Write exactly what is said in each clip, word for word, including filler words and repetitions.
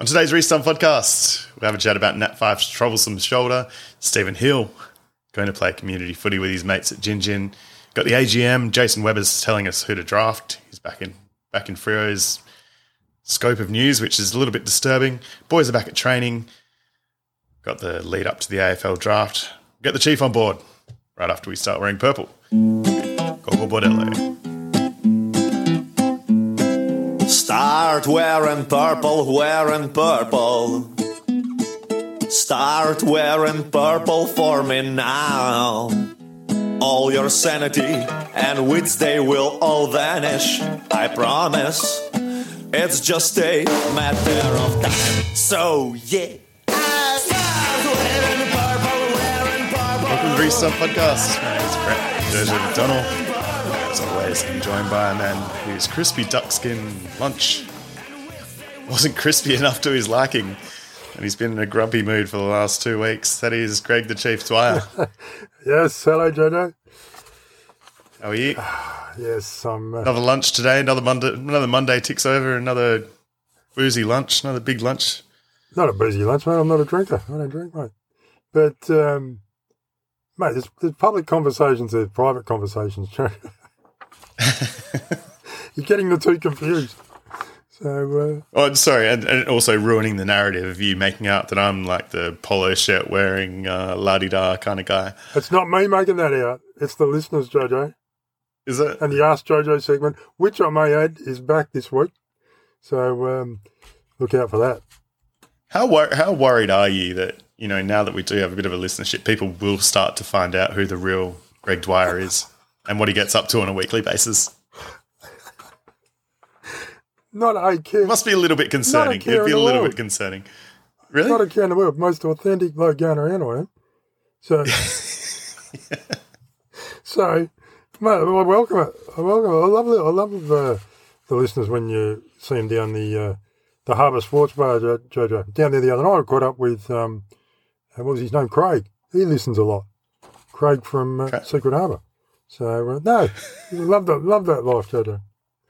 On today's Restart podcast, we have a chat about Nat five's troublesome shoulder, Stephen Hill going to play community footy with his mates at Gin Gin. Got the A G M, Jason Webber's telling us who to draft. He's back in back in Freo's scope of news, which is a little bit disturbing. Boys are back at training. Got the lead up to the A F L draft. Get the Chief on board right after we start wearing purple. Gogo Bordello. Start wearing purple, wearing purple. Start wearing purple for me now. All your sanity and wits, they will all vanish, I promise. It's just a matter of time. So, yeah. Start wearing purple, wearing purple. Welcome to the Restart podcast. My name is Brett Jojo McDonald. As always, I'm joined by a man whose crispy duckskin lunch wasn't crispy enough to his liking, and he's been in a grumpy mood for the last two weeks. That is Greg the Chief Dwyer. Yes, hello, Jojo. How are you? Yes, I'm... Uh, another lunch today, another Monday, another Monday ticks over, another boozy lunch, another big lunch. Not a boozy lunch, mate. I'm not a drinker. I don't drink, mate. But, um, mate, there's, there's public conversations, there's private conversations. You're getting the two confused. So, uh, oh, sorry, and, and also ruining the narrative of you making out that I'm like the polo shirt wearing uh, la-di-da kind of guy. It's not me making that out. It's the listeners, Jojo. Is it? And the Ask Jojo segment, which I may add is back this week. So um, look out for that. How wor- how worried are you that, you know, now that we do have a bit of a listenership, people will start to find out who the real Greg Dwyer is and what he gets up to on a weekly basis? Not a care. It must be a little bit concerning. It'd be a little bit concerning. Really? Not a care in the world. Most authentic bloke going around I am. So, yeah. so, mate, I welcome it. I welcome it. I love it. I love uh, the listeners when you see them down the uh, the Harbour Sports Bar, jo- Jojo. Down there the other night, I caught up with, um, what was his name? Craig. He listens a lot. Craig from uh, Craig. Secret Harbour. So, uh, no, love that, love that life, Jojo.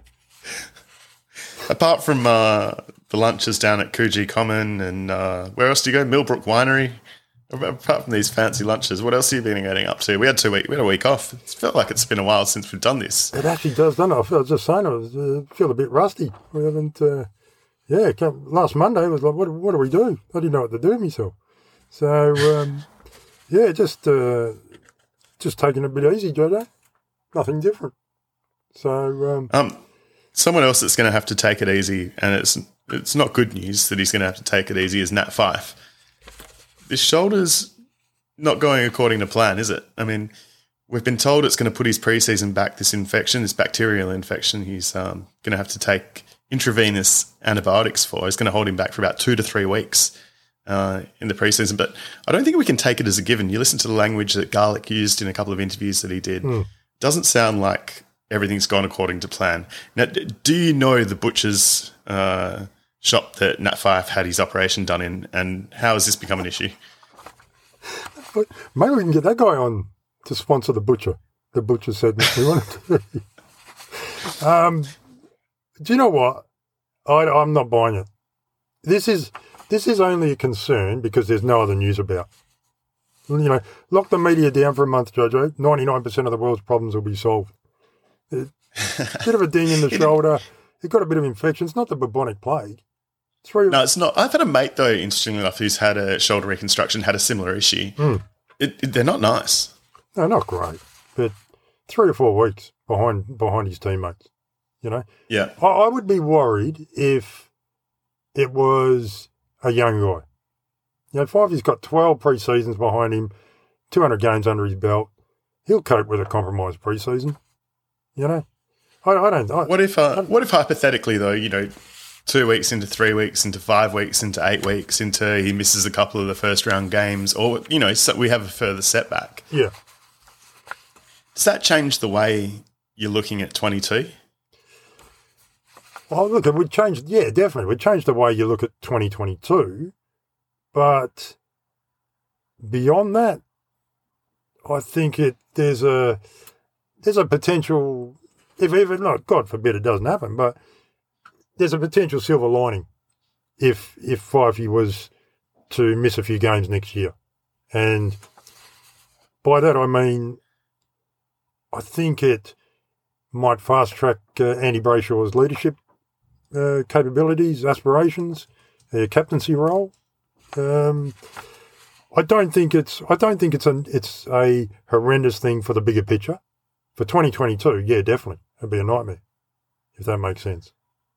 Apart from uh, the lunches down at Coogee Common and uh, where else do you go? Millbrook Winery. Apart from these fancy lunches, what else have you been getting up to? We had two week, we had a week off. It felt like it's been a while since we've done this. It actually does, doesn't it? I feel just saying, I was, uh, feel a bit rusty. We haven't. Uh, yeah, came, last Monday was like, what, what do we do? I didn't know what to do with myself. So um, yeah, just uh, just taking it a bit easy, Jojo. Nothing different. So um, um. Someone else that's going to have to take it easy, and it's it's not good news that he's going to have to take it easy, is Nat five. This shoulder's not going according to plan, is it? I mean, we've been told it's going to put his preseason back, this infection, this bacterial infection he's um, going to have to take intravenous antibiotics for. It's going to hold him back for about two to three weeks uh, in the preseason. But I don't think we can take it as a given. You listen to the language that Garlic used in a couple of interviews that he did. Mm. Doesn't sound like everything's gone according to plan. Now, do you know the butcher's uh, shop that Nat five had his operation done in, and how has this become an issue? Maybe we can get that guy on to sponsor the butcher. The butcher said we wanted to. um, do you know what? I, I'm not buying it. This is this is only a concern because there's no other news about. You know, lock the media down for a month, Jojo. ninety-nine percent of the world's problems will be solved. A bit of a ding in the shoulder. He got a bit of infection. It's not the bubonic plague. Three no, it's not. I've had a mate, though, interestingly enough, who's had a shoulder reconstruction, had a similar issue. Mm. It, it, they're not nice. No, not great. But three or four weeks behind behind his teammates, you know? Yeah. I, I would be worried if it was a young guy. You know, Fivey's got twelve pre-seasons behind him, two hundred games under his belt. He'll cope with a compromised pre-season. You know, I, I don't. I, what if? Uh, I, what if hypothetically, though, you know, two weeks into three weeks into five weeks into eight weeks into he misses a couple of the first round games, or you know, so we have a further setback. Yeah. Does that change the way you're looking at twenty-two? Well, look, it would change. Yeah, definitely, it would change the way you look at twenty twenty-two. But beyond that, I think it there's a. There's a potential, if even not, God forbid it doesn't happen, but there's a potential silver lining if if Fifey was to miss a few games next year. And by that I mean, I think it might fast-track uh, Andy Brayshaw's leadership uh, capabilities, aspirations, uh, captaincy role. Um, I don't think it's I don't think it's a it's a horrendous thing for the bigger picture. For twenty twenty-two, yeah, definitely, it'd be a nightmare if that makes sense.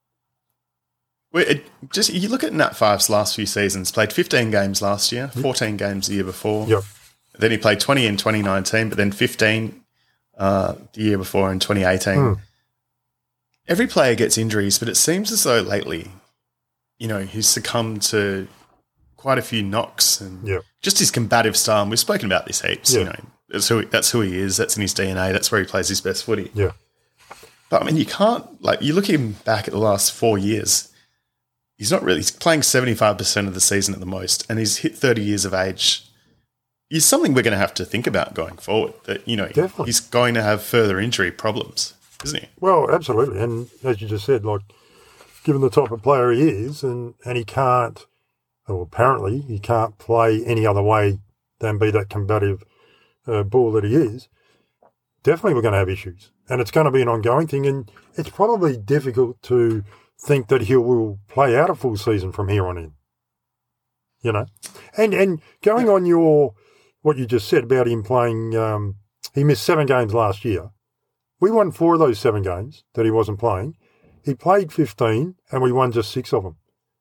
Well, it, just you look at Nat Fife's last few seasons. Played fifteen games last year, fourteen games the year before. Yep. Then he played twenty in twenty nineteen, but then fifteen uh, the year before in twenty eighteen. Mm. Every player gets injuries, but it seems as though lately, you know, he's succumbed to quite a few knocks and Yep. just his combative style. And we've spoken about this heaps. Yeah. You know, that's who that's who he is. That's in his D N A. That's where he plays his best footy. Yeah. But I mean, you can't like you look at him back at the last four years. He's not really. He's playing seventy-five percent of the season at the most, and he's hit thirty years of age. Is something we're going to have to think about going forward. That you know, Definitely. he's going to have further injury problems, isn't he? Well, absolutely. And as you just said, like, given the type of player he is, and, and he can't, well, apparently he can't play any other way than be that combative uh, bull that he is, definitely we're going to have issues. And it's going to be an ongoing thing. And it's probably difficult to think that he will play out a full season from here on in. You know? And, and going on your, what you just said about him playing, um, he missed seven games last year. We won four of those seven games that he wasn't playing. He played fifteen, and we won just six of them.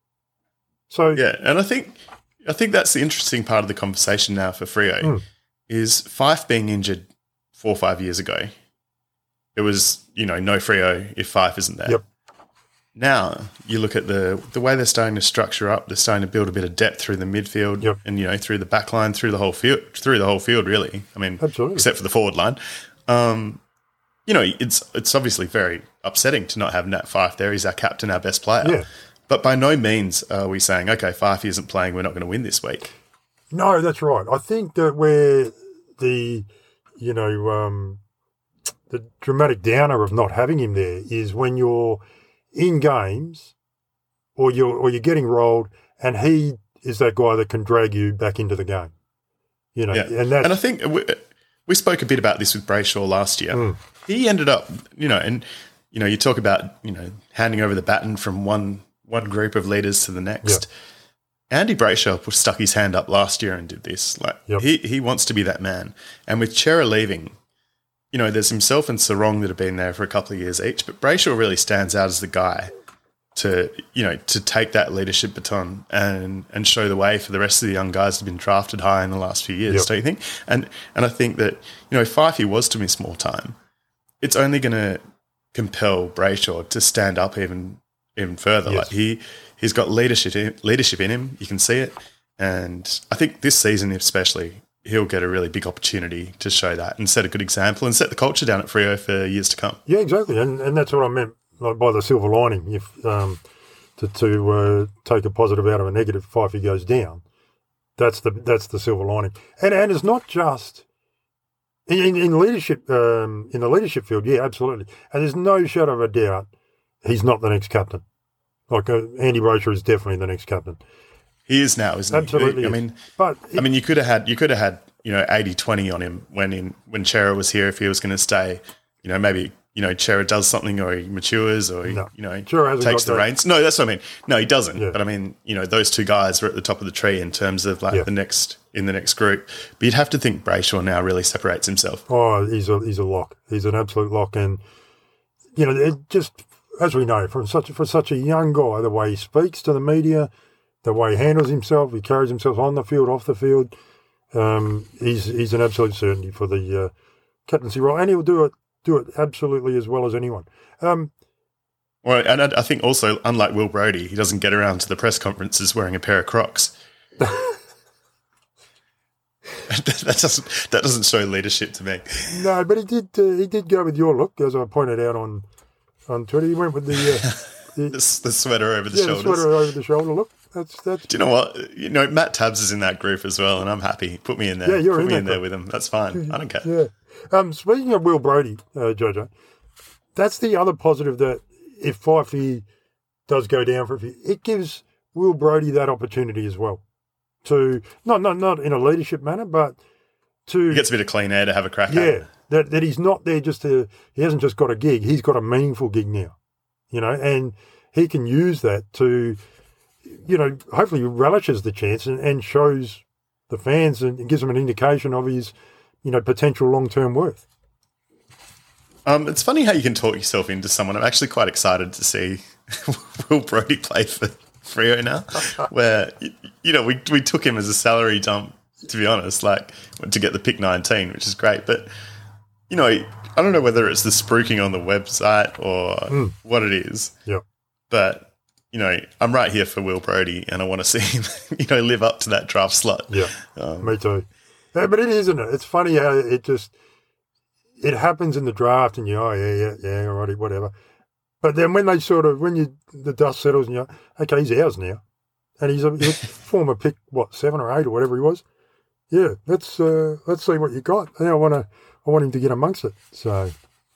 So Yeah, and I think I think that's the interesting part of the conversation now for Freo Mm. is Fife being injured four or five years ago. It was, you know, no Freo if Fife isn't there. Yep. Now you look at the the way they're starting to structure up. They're starting to build a bit of depth through the midfield, Yep. and you know through the back line, through the whole field, through the whole field. Really, I mean, Absolutely. except for the forward line. Um, you know, it's it's obviously very upsetting to not have Nat Fife there. He's our captain, our best player. Yeah. But by no means are we saying, okay, Fife isn't playing, we're not going to win this week. No, that's right. I think that where the, you know, um, the dramatic downer of not having him there is when you're in games or you're, or you're getting rolled and he is that guy that can drag you back into the game. You know, Yeah. and that's, And I think we, we spoke a bit about this with Brayshaw last year. Mm. He ended up, you know, and, you know, you talk about, you know, handing over the baton from one one group of leaders to the next. Andy Brayshaw put, stuck his hand up last year and did this. Like Yep. he, he wants to be that man. And with Chera leaving, you know, there's himself and Sarong that have been there for a couple of years each, but Brayshaw really stands out as the guy to, you know, to take that leadership baton and and show the way for the rest of the young guys that have been drafted high in the last few years, Yep. don't you think? And and I think that, you know, if Fifey was to miss more time, it's only going to compel Brayshaw to stand up even even further. Yes. Like he he's got leadership in, leadership in him. You can see it, and I think this season especially, he'll get a really big opportunity to show that and set a good example and set the culture down at Freo for years to come. yeah, exactly. And and that's what I meant like, by the silver lining. If um, to to uh, take a positive out of a negative, if Fifey goes down, that's the that's the silver lining. And and it's not just in, in leadership um, in the leadership field. Yeah, absolutely. And there's no shadow of a doubt he's not the next captain. Like uh, Andy Brayshaw is definitely the next captain. He is now, isn't Absolutely. he? I is. mean, but I mean, you could have had you could have had you know eighty twenty on him when in when Chera was here if he was going to stay. You know, maybe you know Chera does something or he matures or he No. you know Chera hasn't takes got the that. reins. No, that's what I mean. No, he doesn't. Yeah. But I mean, you know, those two guys are at the top of the tree in terms of like Yeah. the next in the next group. But you'd have to think Brayshaw now really separates himself. oh, he's a he's a lock. He's an absolute lock. And you know, it just as we know, from such for such a young guy, the way he speaks to the media, the way he handles himself, he carries himself on the field, off the field. Um, he's he's an absolute certainty for the uh, captaincy role, and he'll do it do it absolutely as well as anyone. Um, Well, and I, I think also, unlike Will Brodie, he doesn't get around to the press conferences wearing a pair of Crocs. that doesn't that doesn't show leadership to me. no, but he did uh, he did go with your look, as I pointed out on on Twitter. He went with the uh, The, the sweater over the yeah, the shoulders. sweater over the shoulder look. That's that's Do you know what? You know, Matt Tabbs is in that group as well, and I'm happy. Put me in there. Yeah, you're Put in me that in there group. with him. That's fine. I don't care. Yeah. Um, speaking of Will Brodie, uh, Jojo, that's the other positive that if Fifey does go down for a few, it gives Will Brodie that opportunity as well to not not not in a leadership manner, but to He gets a bit of clean air to have a crack at yeah it. that that he's not there just to he hasn't just got a gig, he's got a meaningful gig now, you know, and he can use that to, you know, hopefully relishes the chance and, and shows the fans and gives them an indication of his, you know, potential long term worth. Um, it's funny how you can talk yourself into someone. I'm actually quite excited to see Will Brodie play for Freo now, where, you know, we we took him as a salary dump, to be honest, like to get the pick nineteen, which is great. But, you know, I don't know whether it's the spruiking on the website or mm. what it is. Yeah. But, you know, I'm right here for Will Brodie and I want to see him, you know, live up to that draft slot. Yeah, um, me too. Yeah, but it is, isn't it? It's funny how it just, it happens in the draft and you, oh, yeah, yeah, yeah, all righty, whatever. But then when they sort of, when you the dust settles and you're, okay, he's ours now. And he's a, he's a former pick, what, seven or eight or whatever he was. Yeah, let's uh, let's see what you got. I want to, I want him to get amongst it. So,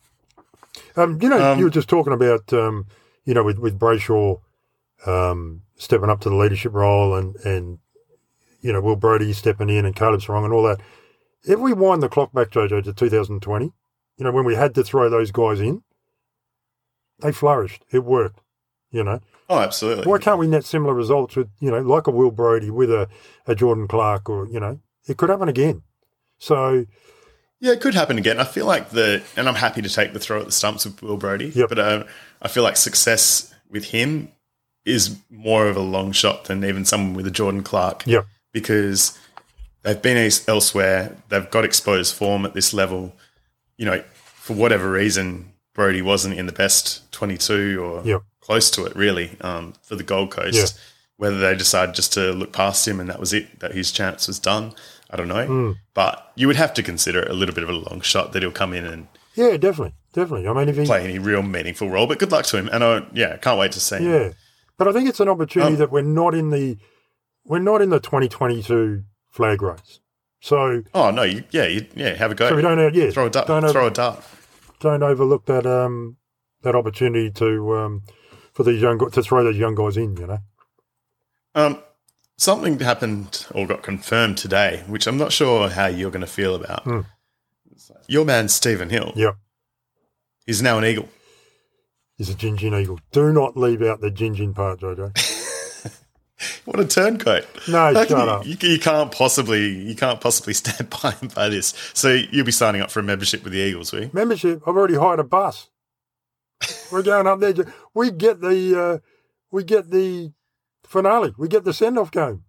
um, you know, um, you were just talking about, um, you know, with, with Brayshaw um, stepping up to the leadership role and, and, you know, Will Brodie stepping in and Caleb Sarong and all that. If we wind the clock back, Jojo, to two thousand twenty, you know, when we had to throw those guys in, they flourished. It worked, you know. Oh, absolutely. Why can't we net similar results with, you know, like a Will Brodie with a, a Jordan Clark or, you know, it could happen again. So, yeah, it could happen again. I feel like the, and I'm happy to take the throw at the stumps with Will Brodie, yep. but uh, I feel like success with him is more of a long shot than even someone with a Jordan Clark. Yep. Because they've been elsewhere, they've got exposed form at this level. You know, for whatever reason, Brodie wasn't in the best twenty-two or yep. close to it, really, um, for the Gold Coast. Yep. Whether they decided just to look past him and that was it, that his chance was done, I don't know. Mm. But you would have to consider it a little bit of a long shot that he'll come in and yeah, definitely, definitely. I mean, if he play any real meaningful role. But good luck to him, and I yeah, can't wait to see him. Yeah, but I think it's an opportunity um, that we're not in the we're not in the twenty twenty-two flag race. So oh no, you, yeah, you, yeah, have a go. So we don't yeah throw a dart. Don't throw over, a dart. Don't overlook that um that opportunity to um for these young to throw those young guys in. You know. Um, something happened or got confirmed today, which I'm not sure how you're going to feel about. Mm. Your man Stephen Hill. Yep. He's now an Eagle. He's a Gin Eagle. Do not leave out the Gin Gin part, Jojo. What a turncoat! No, How shut you, up. You, you can't possibly, you can't possibly stand by him by this. So you'll be signing up for a membership with the Eagles, will you? Membership. I've already hired a bus. We're going up there. We get the, uh, we get the finale. We get the send off game.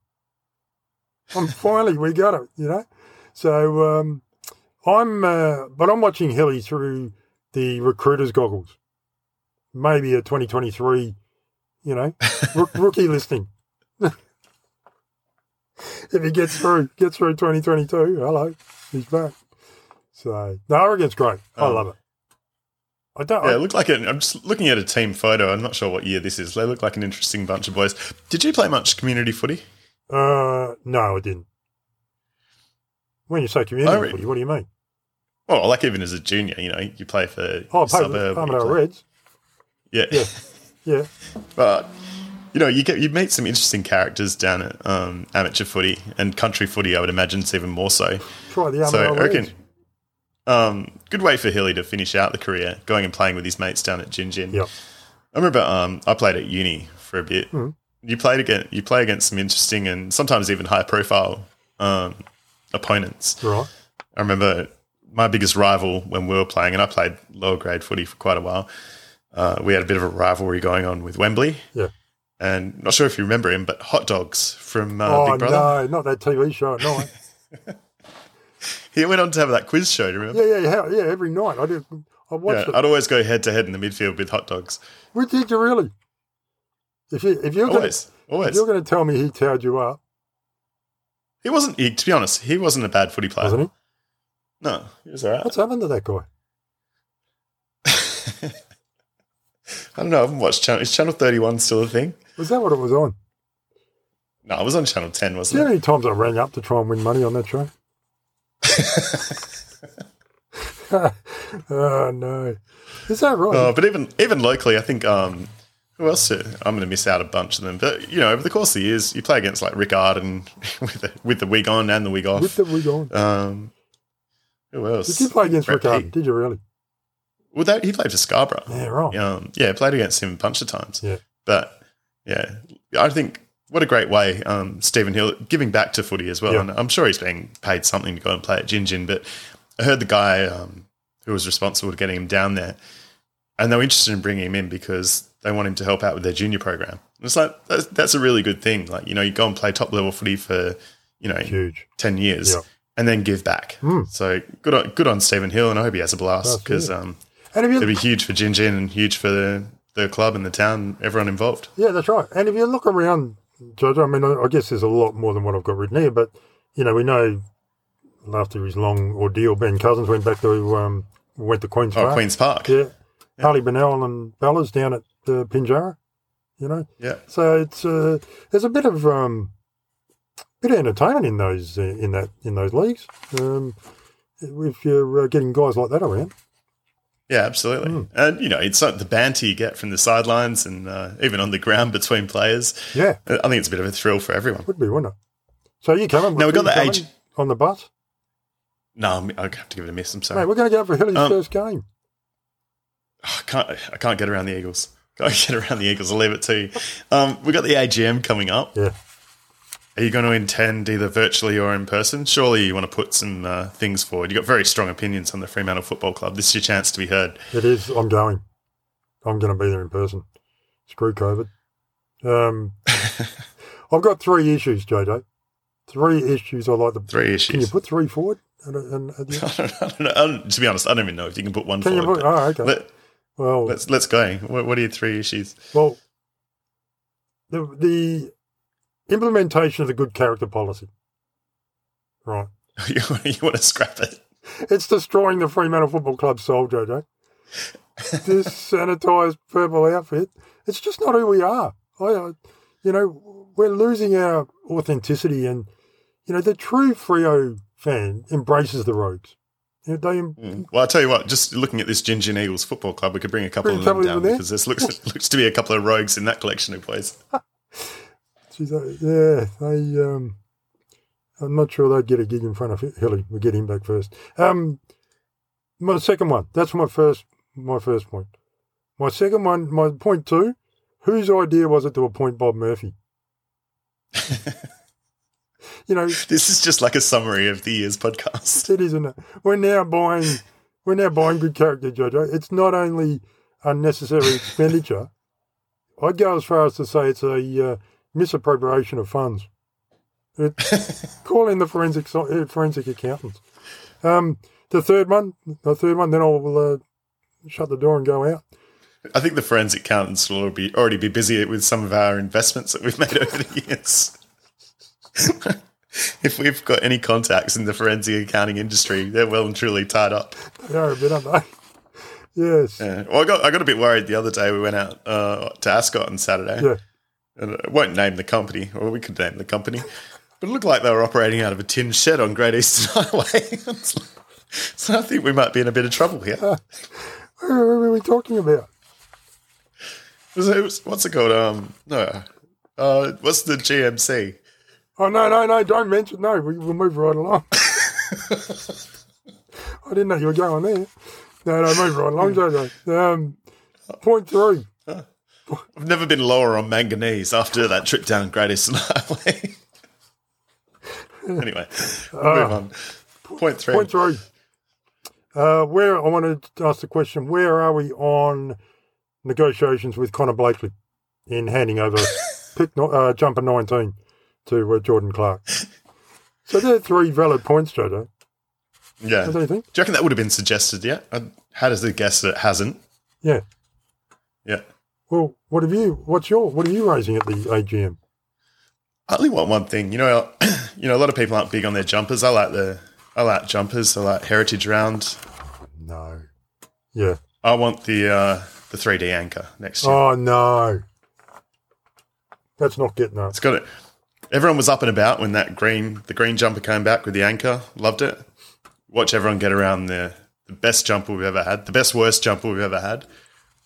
And finally, we got it. You know. So um, I'm, uh, but I'm watching Hilly through the recruiter's goggles. Maybe a twenty twenty-three, you know, r- rookie listing. If he gets through, gets through twenty twenty-two, hello, he's back. So, no, Oregon's great. I um, love it. I don't. Yeah, I, it looked like it. I'm just looking at a team photo. I'm not sure what year this is. They look like an interesting bunch of boys. Did you play much community footy? Uh, no, I didn't. When you say community I re- footy, what do you mean? Well, like even as a junior, you know, you play for Oh, I played suburb. with you Palmdale play- Reds. Yeah. Yeah, yeah. But you know, you get you meet some interesting characters down at um, amateur footy and country footy. I would imagine it's even more so. Try the So I Palmdale reckon, Reds. um, good way for Hilly to finish out the career, going and playing with his mates down at Gin Gin. Yep. I remember um, I played at uni for a bit. Mhm. You played against you play against some interesting and sometimes even high profile um, opponents. Right. I remember my biggest rival when we were playing, and I played lower grade footy for quite a while. Uh, we had a bit of a rivalry going on with Wembley. Yeah. And not sure if you remember him, but Hot Dogs from uh, Oh, Big Brother. no, not that T V show at night. He went on to have that quiz show, do you remember? yeah, yeah, how, yeah, every night. I did. I watched Yeah, it. I'd always go head to head in the midfield with Hot Dogs. Well, did you really? If, you, if you're going Always, to always. you're going to tell me he towed you up, He wasn't, he, to be honest, he wasn't a bad footy player. wasn't he? No, he was all right. What's happened to that guy? I don't know, I haven't watched Channel, is Channel thirty-one still a thing? Was that what it was on? No, it was on Channel ten, Do you wasn't know it? how many times I rang up to try and win money on that show? Oh, no. Is that right? Uh, but even even locally, I think um, Who else? uh, I'm going to miss out a bunch of them. But, you know, over the course of the years, you play against like Rick Arden with the, with the wig on and the wig off. With the wig on. Um, who else? Did you play against Brett Rick Arden? Peake. Did you really? Well, that, he played for Scarborough. Yeah, right. Um, yeah, played against him a bunch of times. Yeah. But, yeah, I think what a great way, um, Stephen Hill, giving back to footy as well. Yeah. And I'm sure he's being paid something to go and play at Gin Gin, but I heard the guy um, who was responsible for getting him down there, and they were interested in bringing him in because they want him to help out with their junior program. And it's like, that's, that's a really good thing. Like, you know, you go and play top level footy for, you know, Huge. ten years Yeah. and then give back. Mm. So good on, good on Stephen Hill, and I hope he has a blast because um, And if you, it'll be huge for Gin Gin and huge for the, the club and the town, everyone involved. yeah, that's right. And if you look around, Jojo, I mean, I I guess there's a lot more than what I've got written here, but, you know, we know after his long ordeal, Ben Cousins went back to, um, went to Queen's Oh, Park. Queen's Park. Yeah. Harley Bennell and Bellas down at uh, Pinjarra, you know. Yeah. So it's uh, there's a bit of um, bit of entertainment in those uh, in that in those leagues. Um, if you're uh, getting guys like that around. Yeah, absolutely. Mm. And, you know, it's like the banter you get from the sidelines and uh, even on the ground between players. Yeah, I think it's a bit of a thrill for everyone. would be, wouldn't it? So you coming? Now, we got you the coming age- on the bus. No, I'm- I'll have to give it a miss. I'm sorry. Mate, we're going to go for Hilly's Um, first game. I can't. I can't get around the Eagles. Can't get around the Eagles. I'll leave it to you. Um, we got the A G M coming up. Yeah. Are you going to intend either virtually or in person? Surely you want to put some uh, things forward. You've got very strong opinions on the Fremantle Football Club. This is your chance to be heard. It is. I'm going. I'm going to be there in person. Screw COVID. Um, I've got three issues, Jojo. Three issues I like to. Three issues. Can you put three forward? And, and, and, I don't, I don't know. I don't, to be honest, I don't even know if you can put one can you forward. put? Oh, okay. Let, well, let's let's go. What, what are your three issues? well, the the implementation of the good character policy. Right. you, you want to scrap it? It's destroying the Fremantle Football Club soul, Jojo. This sanitised purple outfit. It's just not who we are. I, I, you know, we're losing our authenticity, and you know, the true Freo fan embraces the Rogues. You know, they, Mm. Well, I'll tell you what, just looking at this Gin Gin Eagles Football Club, we could bring a couple Bring of a them couple of down them there? because there looks, looks to be a couple of rogues in that collection of boys. Geez, uh, yeah, they. Um, I'm not sure they'd get a gig in front of Hilly. We'll get him back first. Um, my second one. That's my first. My first point. My second one. My point two. Whose idea was it to appoint Bob Murphy? You know, This is just like a summary of the year's podcast. it isn't. It? We're now buying. We're now buying good character, Jojo. It's not only unnecessary expenditure. I'd go as far as to say it's a uh, misappropriation of funds. It, call in the forensic uh, forensic accountants. Um, the third one, the third one, then I'll uh, shut the door and go out. I think the forensic accountants will be, already be busy with some of our investments that we've made over the years. If we've got any contacts in the forensic accounting industry, they're well and truly tied up. They are a bit, aren't they? Yes. Yeah. Well, I got I got a bit worried the other day. We went out uh, to Ascot on Saturday. Yeah. And I won't name the company, or we could name the company, but it looked like they were operating out of a tin shed on Great Eastern Highway. So I think we might be in a bit of trouble here. Uh, what were we talking about? It was- it was- what's it called? Um, no, uh, what's the G M C? Oh, no, no, no, don't mention. No, we, we'll move right along. I didn't know you were going there. No, no, move right along, Jojo. Um, point three. I've never been lower on manganese after that trip down Great Eastern Highway. Anyway, we'll move on. Point three. Point three. Uh, where I wanted to ask the question: where are we on negotiations with Connor Blakely in handing over pick no, uh, jumper nineteen to uh, Jordan Clark? So there are three valid points, Jojo. Yeah. What do you think? Do you reckon that would have been suggested yet? I had as a guess that it hasn't. Yeah. Yeah. Well, what have you? What's your? What are you raising at the A G M? I only want one thing. You know, you know, a lot of people aren't big on their jumpers. I like the, I like jumpers. I like Heritage Round. No. Yeah. I want the uh, the three D anchor next year. Oh no. That's not getting up. It's got it. Everyone was up and about when that green, the green jumper came back with the anchor. Loved it. Watch everyone get around the the best jumper we've ever had, the best worst jumper we've ever had.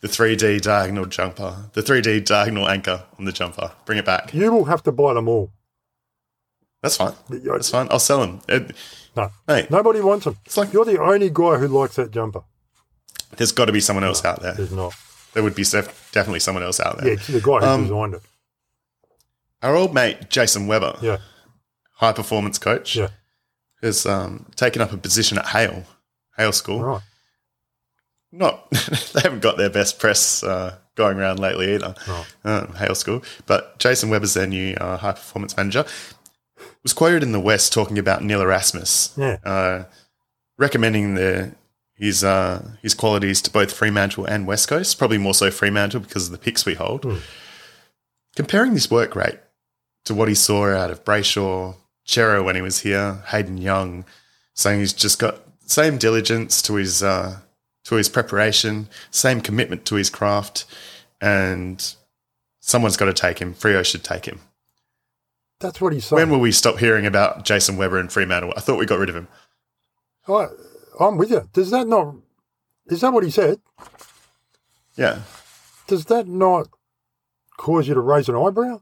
The three D diagonal jumper. The three D diagonal anchor on the jumper. Bring it back. You will have to buy them all. That's fine. That's fine. I'll sell them. It, No, Mate, nobody wants them. it's like- You're the only guy who likes that jumper. there's got to be someone else out there. There's not. There would be def- definitely someone else out there. Yeah, it's the guy who Um, designed it. Our old mate, Jason Weber, Yeah, high performance coach, yeah. has um, taken up a position at Hale, Hale School. Right. Not, they haven't got their best press uh, going around lately either, Right. uh, Hale School. But Jason Weber's their new uh, high performance manager. Was quoted in the West talking about Neil Erasmus, Yeah. uh, recommending the his uh, his qualities to both Fremantle and West Coast, probably more so Fremantle because of the picks we hold. Mm. Comparing this work rate to what he saw out of Brayshaw, Chero when he was here, Hayden Young, saying he's just got same diligence to his uh, to his preparation, same commitment to his craft, and someone's got to take him. Freo should take him. That's what he's saying. When will we stop hearing about Jason Weber and Fremantle? I thought we got rid of him. I, I'm with you. Does that not? Is that what he said? Yeah. Does that not cause you to raise an eyebrow?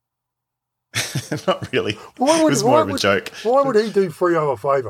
Not really. Why It would, was why more of a would- joke. Why would he do Freo a favour?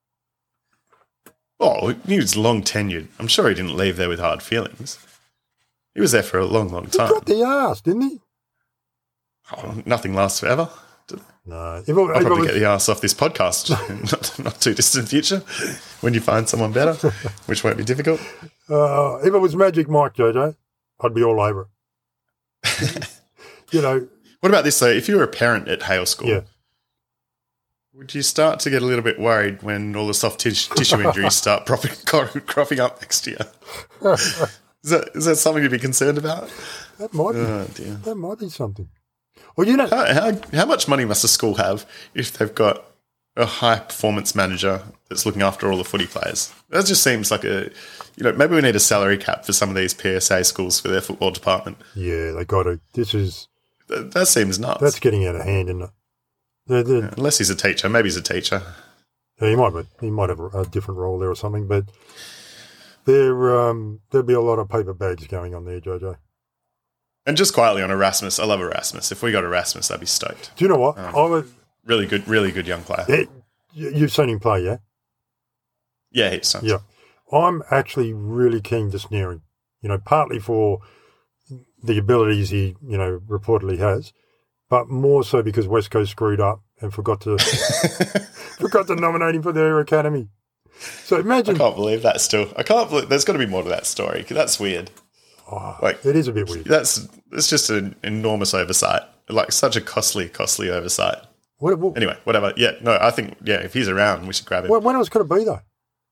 Oh, he was long tenured. I'm sure he didn't leave there with hard feelings. He was there for a long, long He time. got the arse, didn't he? Oh, nothing lasts forever. No. If it, I'll if it probably was, get the ass off this podcast not, not too distant future when you find someone better, which won't be difficult. uh, if it was Magic Mike, Jojo, I'd be all over it. You know, What about this, though? If you were a parent at Hale School, yeah. would you start to get a little bit worried when all the soft tis- tissue injuries start propping, cropping up next year? Is that, is that something to be concerned about? That might be. Oh, dear. That might be something. Well, you know, How, how, how much money must a school have if they've got a high performance manager that's looking after all the footy players? That just seems like a, you know, maybe we need a salary cap for some of these P S A schools for their football department. yeah, they got to. This is That, that seems nuts. that's getting out of hand, isn't it? They're, they're, Unless he's a teacher. Maybe he's a teacher. yeah, he might, be, he might have a, a different role there or something, but there, um, there'll be a lot of paper bags going on there, Jojo. And just quietly on Erasmus, I love Erasmus. If we got Erasmus, I'd be stoked. Do you know what? Um, I would. Really good, really good young player. Yeah, you- you've seen him play, yeah? Yeah, he's times. Yeah. I'm actually really keen to snare him, you know, partly for the abilities he, you know, reportedly has, but more so because West Coast screwed up and forgot to forgot to nominate him for their academy. So I imagine, can't believe that still. I can't believe there's got to be more to that story. That's weird. oh, Like it is a bit weird. that's it's just an enormous oversight. Like such a costly, costly oversight. What, what, Anyway, whatever. Yeah, no, I think yeah, if he's around, we should grab him. when else could it be though?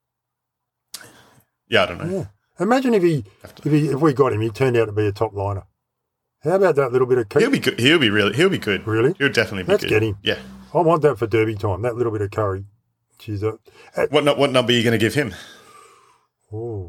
Yeah, I don't know. Yeah. Imagine if he, if he, if we got him, he turned out to be a top liner. How about that little bit of? He'll be good. He'll be really. He'll be good. Really? He'll definitely be Let's good. get him. Yeah. I want that for Derby time. That little bit of curry. Jeez, uh, uh, What nu- what number are you going to give him? oh,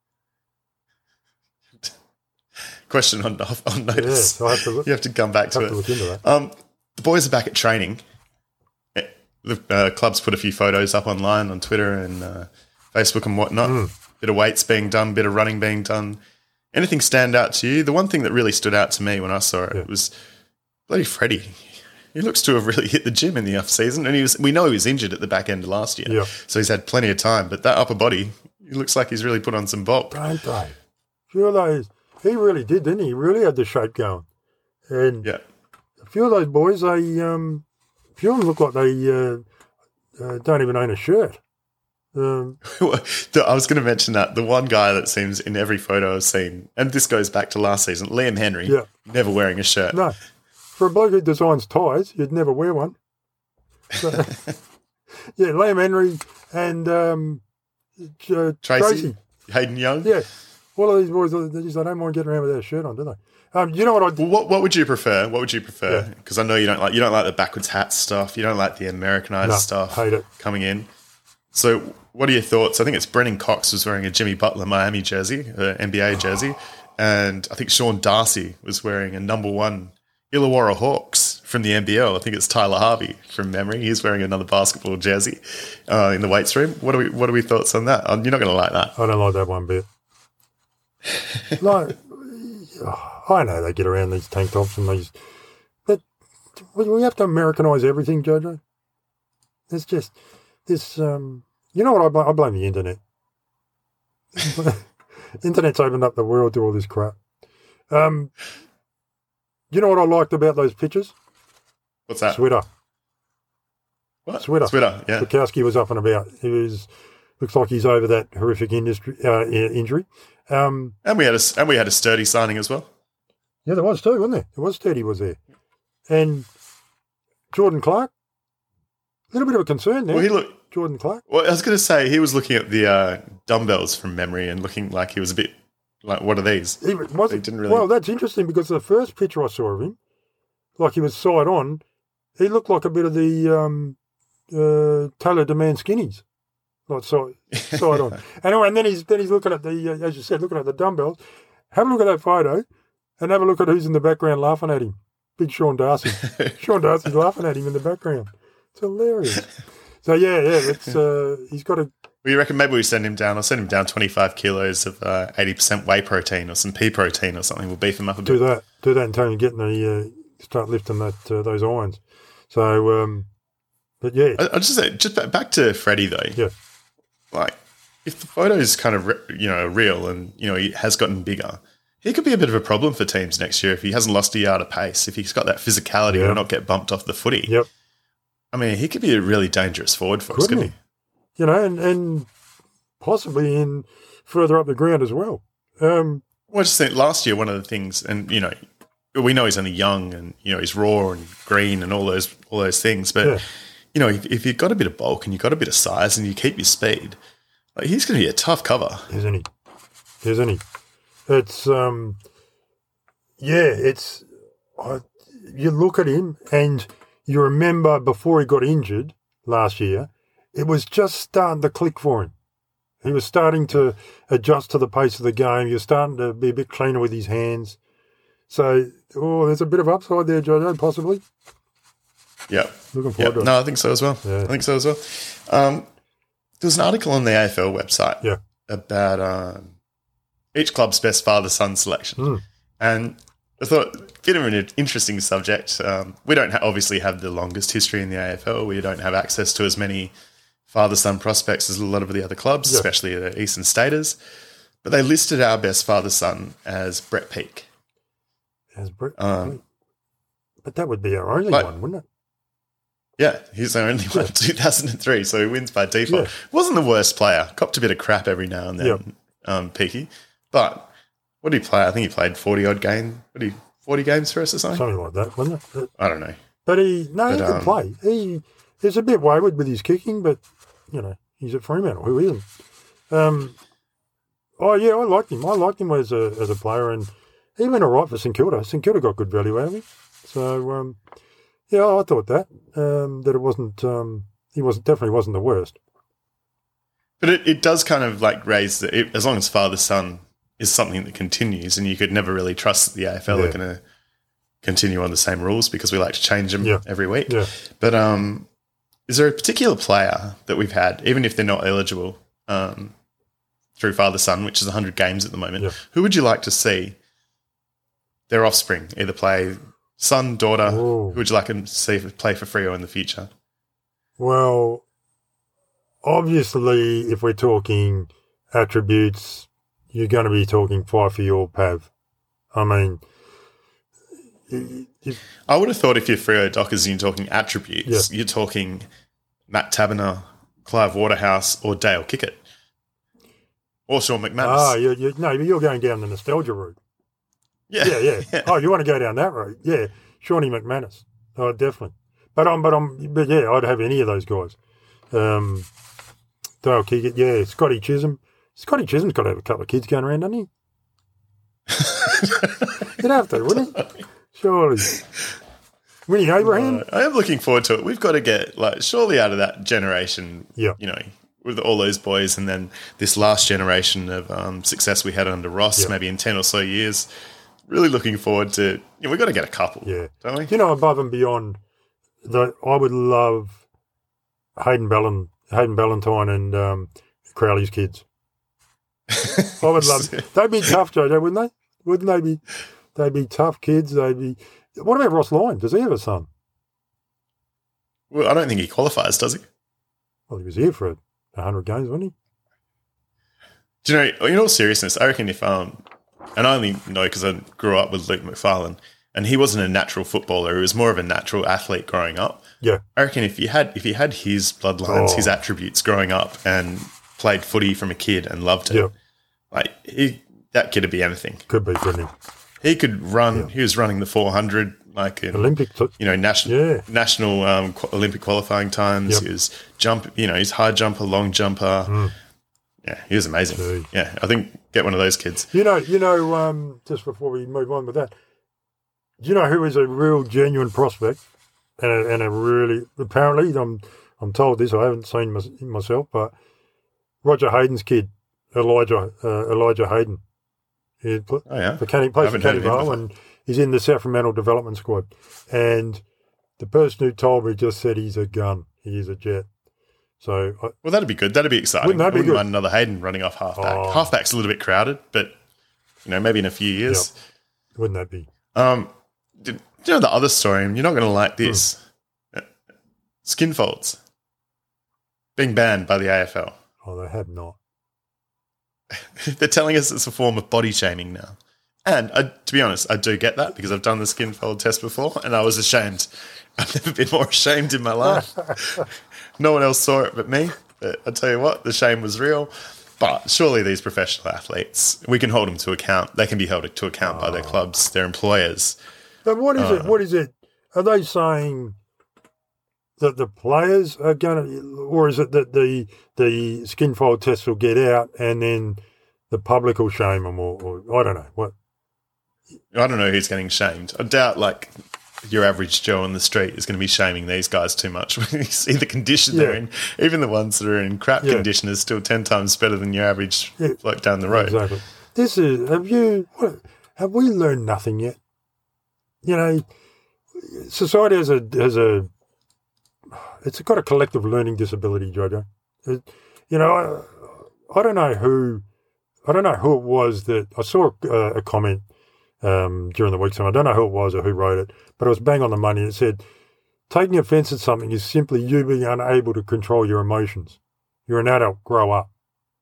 Question on on yeah. notice. So I have to look. You have to come back to have to it. look into that. Um, the boys are back at training. Eh, The uh, club's put a few photos up online on Twitter and uh, Facebook and whatnot. Hmm. Bit of weights being done, bit of running being done. Anything stand out to you? The one thing that really stood out to me when I saw it Yeah. was bloody Freddie. He looks to have really hit the gym in the off season, and he was. We know he was injured at the back end of last year, Yeah. so he's had plenty of time. But that upper body, he looks like he's really put on some bulk. Don't they? A few of those, he really did, didn't he? He really had the shape going. And Yeah. a few of those boys, they, um, a few of them look like they uh, uh, don't even own a shirt. Um, The- I was going to mention that the one guy that seems in every photo I've seen, and this goes back to last season, Liam Henry, Yeah. never wearing a shirt. no, for a bloke who designs ties, you'd never wear one. So, yeah, Liam Henry and um, uh, Tracy, Tracy. Hayden Young. Yeah, all of these boys, they just they don't mind getting around with their shirt on, do they? Um, you know what I? Well, what what would you prefer? What would you prefer? Yeah. Because I know you don't like you don't like the backwards hat stuff. You don't like the Americanized No, stuff. hate it. Coming in. So, what are your thoughts? I think it's Brennan Cox was wearing a Jimmy Butler Miami jersey, uh, N B A jersey, and I think Sean Darcy was wearing a number one Illawarra Hawks from the N B L. I think it's Tyler Harvey from memory. He's wearing another basketball jersey uh, in the weights room. What are we? What are we thoughts on that? Uh, You're not going to like that. I don't like that one bit. Like, I know they get around these tank tops and these, but we have to Americanise everything, Jojo. It's just this. Um, you know what? I blame, I blame the internet. Internet's opened up the world to all this crap. Um, you know what I liked about those pictures? What's that? Switter. What? Switter. Switter, yeah. Bukowski was up and about. He was looks like he's over that horrific industry, uh, injury. Um, and we had a and we had a sturdy signing as well. Yeah, there was too, wasn't there? There was Sturdy was there, and Jordan Clark. A little bit of a concern there. Well, he looked. Jordan Clark. Well, I was going to say he was looking at the uh, dumbbells from memory and looking like he was a bit like, what are these? He wasn't, They didn't really- Well, that's interesting because the first picture I saw of him, like he was side on, he looked like a bit of the um, uh, Taylor Demand skinnies, like side, side on. Anyway, and then he's then he's looking at the, uh, as you said, looking at the dumbbells. Have a look at that photo, and have a look at who's in the background laughing at him. Big Sean Darcy. Sean Darcy's laughing at him in the background. It's hilarious. So yeah, yeah, it's uh, he's got a. Well, you reckon maybe we send him down? I'll send him down twenty-five kilos of uh, eighty percent whey protein or some pea protein or something. We'll beef him up a do bit. that, do that, and tell him getting the uh, start lifting that uh, those irons. So, um, but yeah, I, I just say just ba- back to Freddie though. yeah, Like, if the photo is kind of re- you know real and you know he has gotten bigger, he could be a bit of a problem for teams next year if he hasn't lost a yard of pace. If he's got that physicality Yeah. or not get bumped off the footy. yep. I mean, he could be a really dangerous forward for us, Couldn't couldn't he? You know, and, and possibly in further up the ground as well. Um, Well, I just think last year, one of the things, and you know, we know he's only young, and you know he's raw and green and all those all those things. But Yeah. you know, if, if you've got a bit of bulk and you've got a bit of size and you keep your speed, like, he's going to be a tough cover. isn't he? Isn't he? It's um, yeah. It's I, you look at him and you remember before he got injured last year, it was just starting to click for him. He was starting to adjust to the pace of the game. He was starting to be a bit cleaner with his hands. So, oh, there's a bit of upside there, Jojo, possibly. Yeah, Looking yeah. forward to it. No, I think so as well. Yeah. I think so as well. Um, there was an article on the A F L website Yeah. about um, each club's best father-son selection, Mm. and I thought a bit of an interesting subject. Um, we don't ha- obviously have the longest history in the A F L. We don't have access to as many father-son prospects as a lot of the other clubs, Yeah. especially the Eastern Staters. But they listed our best father-son as Brett Peake. As Brett, Um, but that would be our only like- one, wouldn't it? Yeah, he's the only one, two thousand three, so he wins by default. Yeah. Wasn't the worst player. Copped a bit of crap every now and then, Yep. um, Peaky. But what did he play? I think he played forty-odd game. What did he, forty games for us or something? Something like that, wasn't it? I don't know. But he, no, he But, can um, play. He is a bit wayward with his kicking, but, you know, he's at Fremantle. Who isn't? Um, oh, yeah, I liked him. I liked him as a as a player, and he went all right for St Kilda. St Kilda got good value out of him. So, um, yeah, I thought that, um, that it wasn't, um, he wasn't definitely wasn't the worst. But it, it does kind of like raise the, it, as long as father-son is something that continues, and you could never really trust that the A F L Yeah. are going to continue on the same rules because we like to change them Yeah. every week. Yeah. But um, is there a particular player that we've had, even if they're not eligible um, through father-son, which is one hundred games at the moment, Yeah. who would you like to see their offspring either play son, daughter? Oh. Who would you like to see play for Freo in the future? Well, obviously, if we're talking attributes, you're going to be talking Fifey or Pav. I mean, i- if, I would have thought if you're Freo Dockers and you're talking attributes, Yeah. you're talking Matt Taberner, Clive Waterhouse, or Dale Kickett. Or Sean McManus. ah, you, you, no, you're going down the nostalgia route. yeah. Yeah, yeah. Oh, you want to go down that road? Yeah, Shawnee McManus. Oh, definitely. But I'm, but I'm, but yeah, I'd have any of those guys. Um, Dale Kickett, yeah, Scotty Chisholm. Scotty Chisholm's got to have a couple of kids going around, doesn't he? You'd have to, wouldn't he? Surely. Winnie Abraham. I am looking forward to it. We've got to get, like, surely out of that generation, Yeah. you know, with all those boys, and then this last generation of um, success we had under Ross, Yeah. maybe in ten or so years. Really looking forward to, you know, we've got to get a couple, Yeah. don't we? You know, above and beyond, the, I would love Hayden Ballin, Hayden Ballantyne and um, Crowley's kids. I would love it. They'd be tough, Jojo, wouldn't they? Wouldn't they be? They'd be tough kids. They'd be. What about Ross Lyon? Does he have a son? Well, I don't think he qualifies, does he? Well, he was here for a hundred games, wasn't he? Do you know? In all seriousness, I reckon if um, and I only know because I grew up with Luke McFarlane, and he wasn't a natural footballer; he was more of a natural athlete growing up. Yeah, I reckon if you had if he had his bloodlines, Oh. his attributes growing up, and played footy from a kid and loved it, yeah, like he, that kid would be anything. could be, couldn't he? He could run. Yeah. He was running the four hundred, like in, Olympic, t- you know, national Yeah. national um, qu- Olympic qualifying times. Yep. He was jump. You know, he's high jumper, long jumper. Mm. Yeah, he was amazing. Gee. Yeah, I think get one of those kids. You know, you know. Um, just before we move on with that, do you know who is a real genuine prospect and a, and a really apparently I'm I'm told this. I haven't seen mys- myself, but Roger Hayden's kid, Elijah uh, Elijah Hayden. He pl- Oh yeah, for Canning, plays for haven't heard of Canning him Vale, before. and he's in the Sacramento development squad. And the person who told me just said he's a gun. He is a jet. So I, Well, that'd be good. That'd be exciting. Wouldn't that I be wouldn't good? mind another Hayden running off halfback. Oh. Halfback's a little bit crowded, but you know, maybe in a few years. wouldn't that be? Um, did, do you know the other story? And you're not going to like Hmm. this. Uh, Skin folds being banned by the A F L. Oh, they have not. They're telling us it's a form of body shaming now. And I, to be honest, I do get that because I've done the skin fold test before and I was ashamed. I've never been more ashamed in my life. No one else saw it but me. But I tell you what, the shame was real. But surely these professional athletes, we can hold them to account. They can be held to account by their clubs, their employers. But what is it? What is it? Are they saying that the players are going to, or is it that the the skin fold test will get out and then the public will shame them, or, or I don't know what? I don't know who's getting shamed. I doubt like your average Joe on the street is going to be shaming these guys too much when you see the condition they're Yeah. in. Even the ones that are in crap Yeah. condition are still ten times better than your average Yeah. bloke down the road. Exactly. This is. Have you? What, have we learned nothing yet? You know, society has a has a. It's got a collective learning disability, Jojo. It, you know, I, I don't know who. I don't know who it was that I saw a, a comment um, during the week. So I don't know who it was or who wrote it, but it was bang on the money. It said, "Taking offence at something is simply you being unable to control your emotions. You're an adult. Grow up."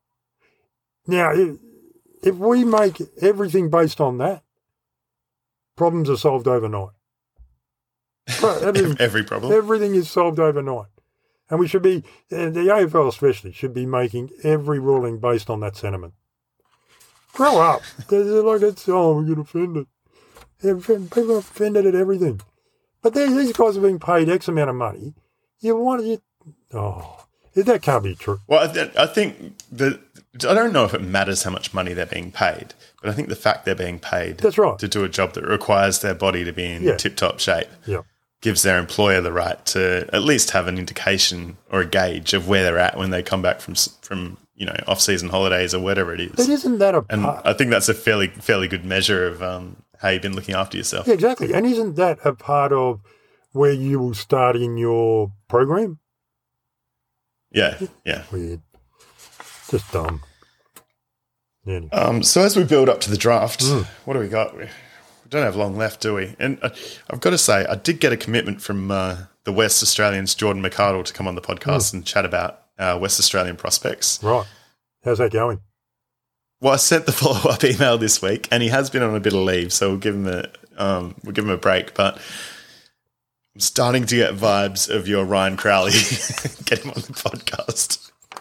Now, if, if we make everything based on that, problems are solved overnight. Everything, Every problem. everything is solved overnight. And we should be, and the A F L especially, should be making every ruling based on that sentiment. Grow up. They're like, it's, oh, we get offended. People are offended at everything. But they, these guys are being paid X amount of money. You want you, oh, that can't be true. Well, I, th- I think that I don't know if it matters how much money they're being paid, but I think the fact they're being paid That's right. to do a job that requires their body to be in Yeah. tip-top shape Yeah. gives their employer the right to at least have an indication or a gauge of where they're at when they come back from s- from you know off-season holidays or whatever it is. But isn't that a And part? I think that's a fairly fairly good measure of um, how you've been looking after yourself. Yeah, exactly. And isn't that a part of where you will start in your program? Yeah, yeah. Weird. Just dumb. Yeah. Um, so as we build up to the draft, Mm. what do we got? We, we don't have long left, do we? And I, I've got to say, I did get a commitment from uh, the West Australians, Jordan McArdle, to come on the podcast and chat about uh, West Australian prospects. Right. How's that going? Well, I sent the follow-up email this week, and he has been on a bit of leave, so we'll give him a um, we'll give him a break. But I'm starting to get vibes of your Ryan Crowley. Get him on the podcast.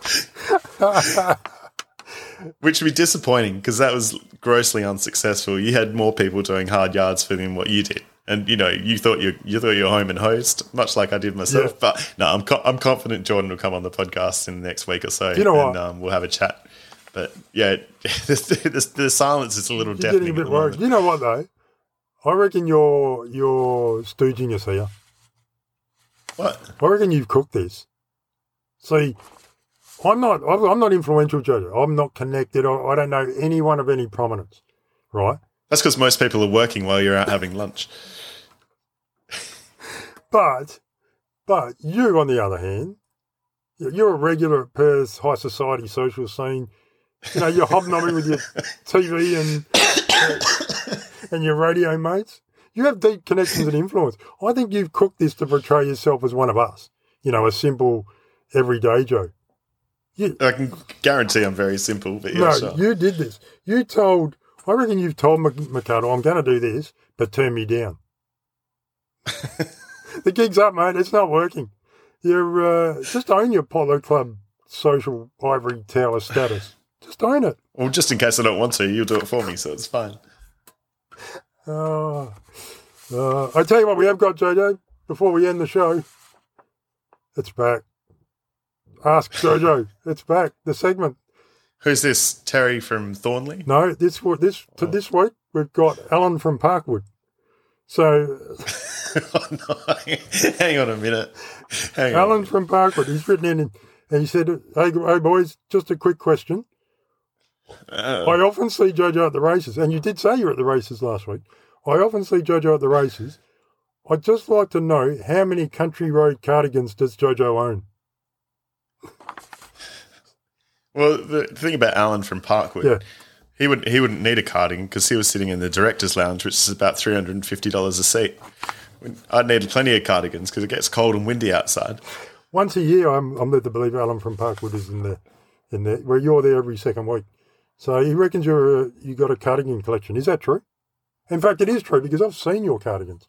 Which would be disappointing because that was grossly unsuccessful. You had more people doing hard yards for than what you did, and you know you thought you you thought you were home and host, much like I did myself. Yeah. But no, I'm co- I'm confident Jordan will come on the podcast in the next week or so, You know and what? um, we'll have a chat. But yeah, the, the, the silence is a little You're getting deafening. a at bit the worried. moment. You know what, though? I reckon you're, you're stooging us here. What? I reckon you've cooked this. See, I'm not I'm not influential, Jojo. I'm not connected. I, I don't know anyone of any prominence, right? That's because most people are working while you're out having lunch. But, but you, on the other hand, you're a regular at Perth's high society social scene. You know, you're hobnobbing with your T V and and your radio mates. You have deep connections and influence. I think you've cooked this to portray yourself as one of us. You know, a simple, everyday Joe. You, I can guarantee I'm very simple, but yeah, no, sure. you did this. You told, I reckon you've told Mikado, I'm going to do this, but turn me down. The gig's up, mate. It's not working. You're uh, just own your Polo Club social ivory tower status. Just own it. Well, just in case I don't want to, you'll do it for me, so it's fine. Uh, uh, I tell you what, we have got, Jojo, before we end the show. It's back. Ask Jojo. It's back. The segment. Who's this? Terry from Thornley? No, this this to this week we've got Alan from Parkwood. So, Oh, no. Hang on a minute. Hang Alan on. from Parkwood, he's written in and he said, "Hey, hey boys, just a quick question. Oh. I often see Jojo at the races, and you did say you were at the races last week. I often see Jojo at the races. I'd just like to know how many Country Road cardigans does Jojo own?" Well, the thing about Alan from Parkwood, Yeah. he would he wouldn't need a cardigan because he was sitting in the director's lounge, which is about three hundred and fifty dollars a seat. I'd need plenty of cardigans because it gets cold and windy outside. Once a year, I'm I'm led to believe Alan from Parkwood is in there, in there where you're there every second week. So he reckons you're a, you got a cardigan collection. Is that true? In fact, it is true because I've seen your cardigans,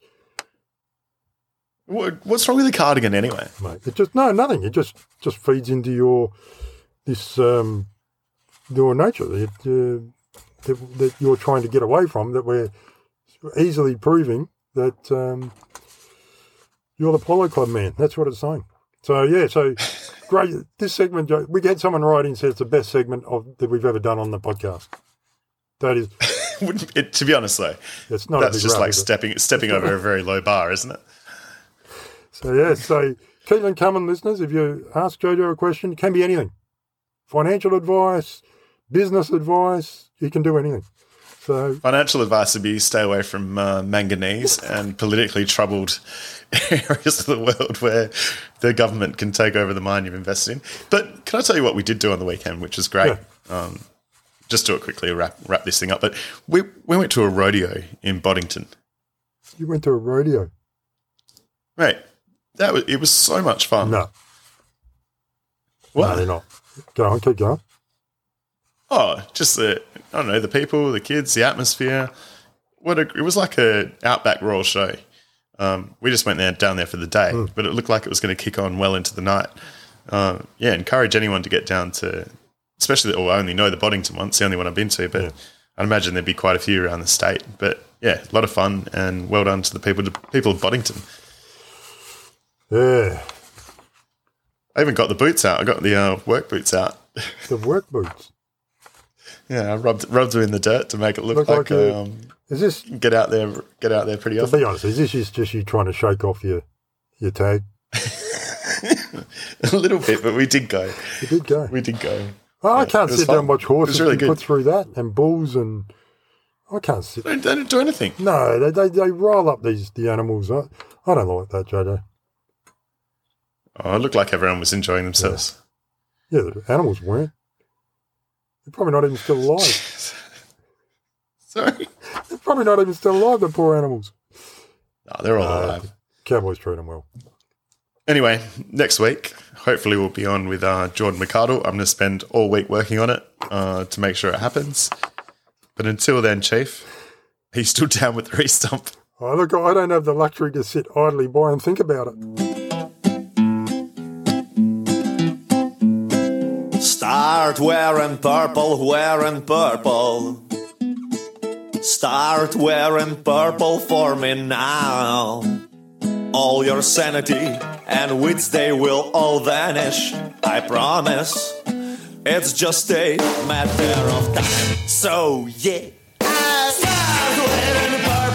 What, what's wrong with a cardigan anyway? mate. It just no nothing. It just just feeds into your this um your nature that, uh, that that you're trying to get away from. That we're easily proving that um, you're the Polo Club man. That's what it's saying. So yeah, so great. This segment, Joe, we had someone write in and said it's the best segment of that we've ever done on the podcast. That is, Wouldn't it, to be honest, though, it's not. a that's big just rub, like is it? stepping stepping over a very low bar, isn't it? So yeah, so keep them coming, listeners. If you ask Jojo a question, it can be anything: financial advice, business advice. You can do anything. So Financial advice would be stay away from uh, manganese and politically troubled areas of the world where the government can take over the mine you've invested in. But can I tell you what we did do on the weekend, which is great? Yeah. Um, just do it quickly, wrap wrap this thing up. But we we went to a rodeo in Boddington. you went to a rodeo? Right. That was, it was so much fun. No, What? no, they're not. Go on, keep going. Oh, just the, I don't know, the people, the kids, the atmosphere. What a, it was like a Outback Royal show. Um, we just went there down there for the day, Mm. but it looked like it was going to kick on well into the night. Uh, yeah, encourage anyone to get down to, especially, or I only know the Boddington one. It's the only one I've been to, but Yeah. I'd imagine there'd be quite a few around the state. But yeah, a lot of fun and well done to the people, people of Boddington. Yeah, I even got the boots out. I got the uh, work boots out. the work boots. Yeah, I rubbed rubbed them in the dirt to make it look, Look like, like a- um, Is this? get out there, get out there pretty To often. be honest, is this just, just you trying to shake off your your tag? A little bit, but we did go. You did go. We did go. Oh, I Yeah, can't it was sit down and fun. watch horses It was really and good. put through that and bulls and I can't sit. They don't, they don't do anything. No, they, they they roll up these the animals. I, I don't like that, Jojo. Oh, it looked like everyone was enjoying themselves. Yeah, the animals weren't. They're probably not even still alive. Sorry. They're probably not even still alive, the poor animals. No, they're all Uh, alive. Cowboys treat them well. Anyway, next week, hopefully we'll be on with uh, Jordan McArdle. I'm going to spend all week working on it uh, to make sure it happens. But until then, Chief, he's still down with the re-stump. Oh, look, I don't have the luxury to sit idly by and think about it. Start wearing purple, wearing purple. Start wearing purple for me now. All your sanity and wits, they will all vanish, I promise. It's just a matter of time. So yeah, start wearing purple.